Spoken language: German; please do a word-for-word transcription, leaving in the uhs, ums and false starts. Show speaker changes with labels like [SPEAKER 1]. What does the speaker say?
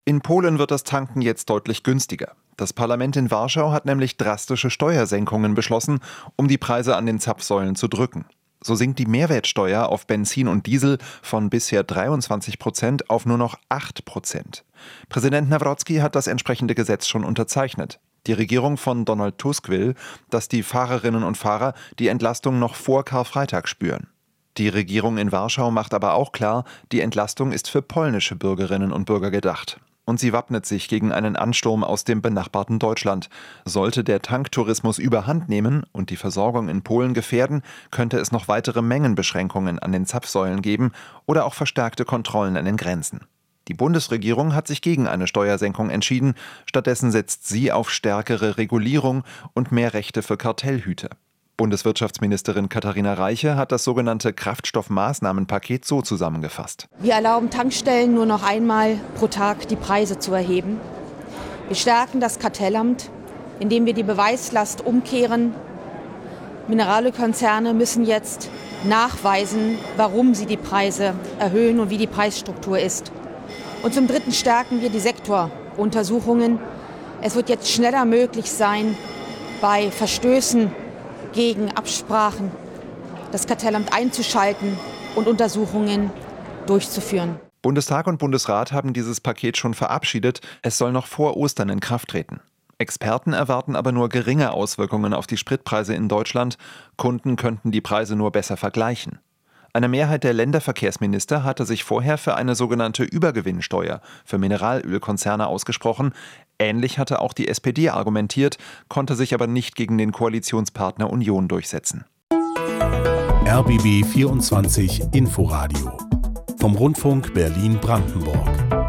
[SPEAKER 1] In Polen wird das Tanken jetzt deutlich günstiger. Das Parlament in Warschau hat nämlich drastische Steuersenkungen beschlossen, um die Preise an den Zapfsäulen zu drücken. So sinkt die Mehrwertsteuer auf Benzin und Diesel von bisher dreiundzwanzig Prozent auf nur noch acht Prozent. Präsident Nawrocki hat das entsprechende Gesetz schon unterzeichnet. Die Regierung von Donald Tusk will, dass die Fahrerinnen und Fahrer die Entlastung noch vor Karfreitag spüren. Die Regierung in Warschau macht aber auch klar, die Entlastung ist für polnische Bürgerinnen und Bürger gedacht. Und sie wappnet sich gegen einen Ansturm aus dem benachbarten Deutschland. Sollte der Tanktourismus überhand nehmen und die Versorgung in Polen gefährden, könnte es noch weitere Mengenbeschränkungen an den Zapfsäulen geben oder auch verstärkte Kontrollen an den Grenzen. Die Bundesregierung hat sich gegen eine Steuersenkung entschieden. Stattdessen setzt sie auf stärkere Regulierung und mehr Rechte für Kartellhüter. Bundeswirtschaftsministerin Katharina Reiche hat das sogenannte Kraftstoffmaßnahmenpaket so zusammengefasst.
[SPEAKER 2] Wir erlauben Tankstellen nur noch einmal pro Tag die Preise zu erheben. Wir stärken das Kartellamt, indem wir die Beweislast umkehren. Mineralölkonzerne müssen jetzt nachweisen, warum sie die Preise erhöhen und wie die Preisstruktur ist. Und zum Dritten stärken wir die Sektoruntersuchungen. Es wird jetzt schneller möglich sein, bei Verstößen gegen Absprachen das Kartellamt einzuschalten und Untersuchungen durchzuführen.
[SPEAKER 1] Bundestag und Bundesrat haben dieses Paket schon verabschiedet. Es soll noch vor Ostern in Kraft treten. Experten erwarten aber nur geringe Auswirkungen auf die Spritpreise in Deutschland. Kunden könnten die Preise nur besser vergleichen. Eine Mehrheit der Länderverkehrsminister hatte sich vorher für eine sogenannte Übergewinnsteuer für Mineralölkonzerne ausgesprochen. Ähnlich hatte auch die S P D argumentiert, konnte sich aber nicht gegen den Koalitionspartner Union durchsetzen.
[SPEAKER 3] R B B vierundzwanzig Inforadio vom Rundfunk Berlin-Brandenburg.